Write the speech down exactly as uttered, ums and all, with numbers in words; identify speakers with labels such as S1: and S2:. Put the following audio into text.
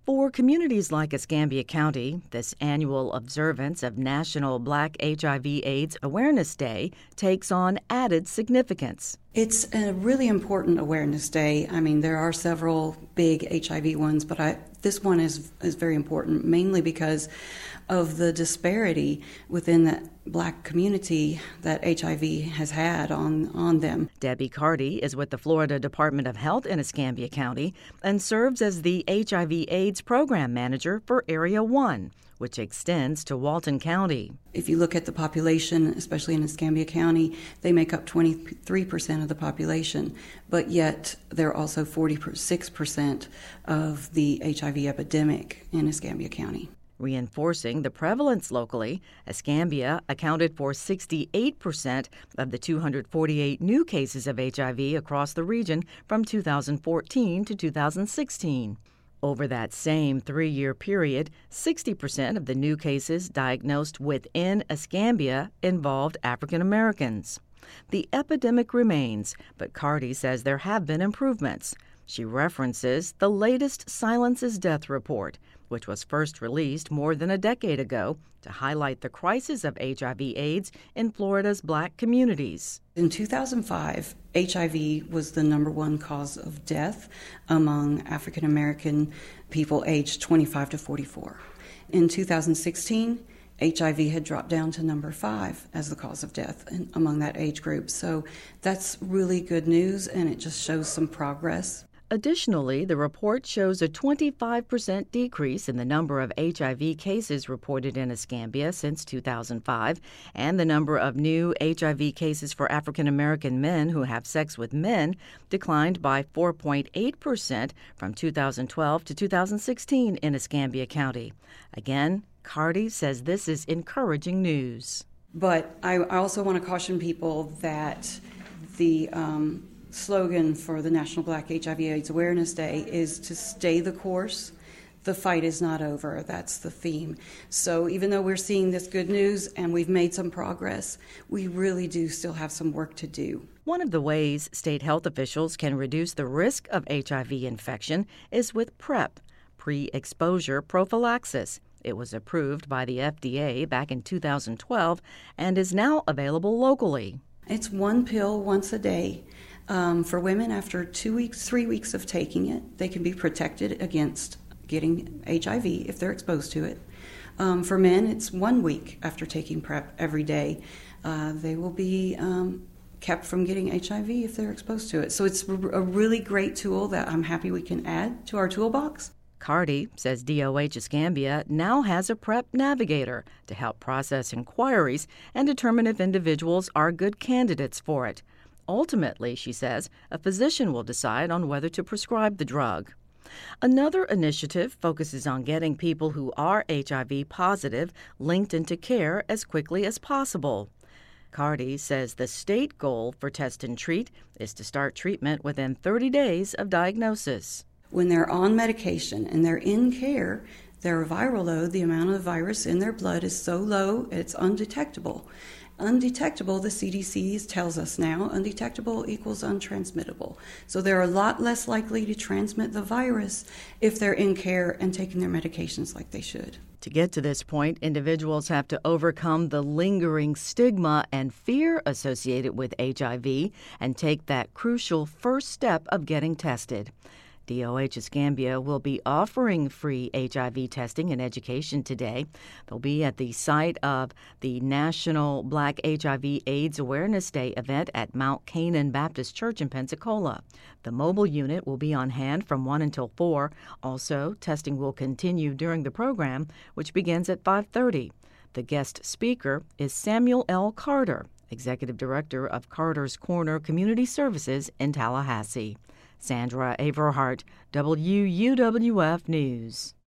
S1: For communities like Escambia County, this annual observance of National Black H I V/AIDS Awareness Day takes on added significance.
S2: It's a really important awareness day. I mean, there are several big H I V ones, but I, this one is is very important, mainly because of the disparity within the black community that H I V has had on, on them.
S1: Debbie Carty is with the Florida Department of Health in Escambia County and serves as the H I V/AIDS Program Manager for Area one, which extends to Walton County.
S2: If you look at the population, especially in Escambia County, they make up twenty-three percent of the population, but yet they're also forty-six percent of the H I V epidemic in Escambia County.
S1: Reinforcing the prevalence locally, Escambia accounted for sixty-eight percent of the two hundred forty-eight new cases of H I V across the region from two thousand fourteen to two thousand sixteen. Over that same three-year period, sixty percent of the new cases diagnosed within Escambia involved African Americans. The epidemic remains, but Carty says there have been improvements. She references the latest Silence's Death report, which was first released more than a decade ago to highlight the crisis of H I V/AIDS in Florida's black communities.
S2: In two thousand five, H I V was the number one cause of death among African American people aged twenty-five to forty-four. In two thousand sixteen, H I V had dropped down to number five as the cause of death in, among that age group. So that's really good news, and it just shows some progress.
S1: Additionally, the report shows a twenty-five percent decrease in the number of H I V cases reported in Escambia since two thousand five, and the number of new H I V cases for African American men who have sex with men declined by four point eight percent from two thousand twelve to two thousand sixteen in Escambia County. Again, Carty says this is encouraging news.
S2: But I also want to caution people that the um, slogan for the National Black H I V/AIDS Awareness Day is to stay the course. The fight is not over. That's the theme. So even though we're seeing this good news and we've made some progress, we really do still have some work to do.
S1: One of the ways state health officials can reduce the risk of H I V infection is with PrEP, pre-exposure prophylaxis. It was approved by the F D A back in two thousand twelve and is now available locally.
S2: It's one pill once a day. Um, for women, after two weeks, three weeks of taking it, they can be protected against getting H I V if they're exposed to it. Um, for men, it's one week after taking PrEP every day. Uh, they will be um, kept from getting H I V if they're exposed to it. So it's a really great tool that I'm happy we can add to our toolbox.
S1: Carty says D O H Escambia now has a PrEP navigator to help process inquiries and determine if individuals are good candidates for it. Ultimately, she says, a physician will decide on whether to prescribe the drug. Another initiative focuses on getting people who are H I V positive linked into care as quickly as possible. Carty says the state goal for Test and Treat is to start treatment within thirty days of diagnosis.
S2: When they're on medication and they're in care, their viral load, the amount of virus in their blood, is so low it's undetectable. Undetectable, the C D C tells us now, undetectable equals untransmittable. So they're a lot less likely to transmit the virus if they're in care and taking their medications like they should.
S1: To get to this point, individuals have to overcome the lingering stigma and fear associated with H I V and take that crucial first step of getting tested. D O H Escambia will be offering free H I V testing and education today. They'll be at the site of the National Black H I V/AIDS Awareness Day event at Mount Canaan Baptist Church in Pensacola. The mobile unit will be on hand from one until four. Also, testing will continue during the program, which begins at five thirty. The guest speaker is Samuel L. Carter, Executive Director of Carter's Corner Community Services in Tallahassee. Sandra Averhart, W U W F News.